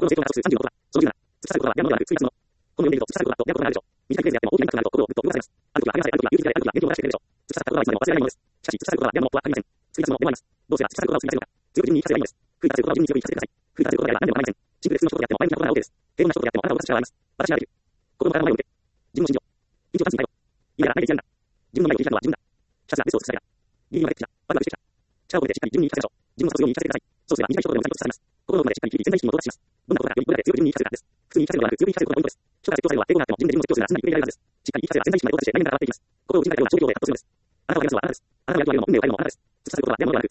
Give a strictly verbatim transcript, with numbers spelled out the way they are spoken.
心の成長が加速するさんじゅうのことは、そのじゅうなな、突き刺さることは山のではなく、追加の、この読んでいると突き刺さることはどんなことがあるでしょう。短いフレーズであっても大きなインパクトがあると心をぐっと動かされます。ある時は励まされ、ある時は勇気づけられ、ある時は元気をもらしてくれるでしょう。突き刺さった言葉はいつまでも忘れられないものです。しかし、突き刺さる言葉は山のとは限りません。追加のでもあります。どうすれば突き刺さる言葉を追加するのか。強く順に言い聞かせればいいのです。悔いたする言葉を順に強く言い聞かせてください。悔いたすることであれば何でも構いません。シンプルで普通の一言であっても前向きなことなら OK です。平凡な一言であってもあなたを動かす力はあります。私はできる。心の体の前を向け。自分を信じろ。緊張感じないよ。いいならないでやるんだ。自分の前を切り開くのは自分だ。ひたすらベストを尽くされた。ギリギリまで来た。バグが来てきた。力を込めてしっかり順に言い聞かせましょう。自分の卒業に言い聞かせてください。そうすれば短い一言でもちゃんと伝わります。心の奥までしっかり響き、潜在意識にも到達します。どんなことがより俺らで強く順に言い聞かせるかです。普通に言い聞かせるのではなく、強く言い聞かせることがポイントです。人から説教されるのは抵抗があっても自分で自分を説教するならすんなり受け入れられるはずです。しっかり言い聞かせれば潜在意識まで到達して内面から上がっていきます。心を打ち抜かれるような長距離を発動するのです。あなたを励ますのはあなたです。あなたがやるとは運命を変えるのもあなたです。突き刺さることは山のではなく、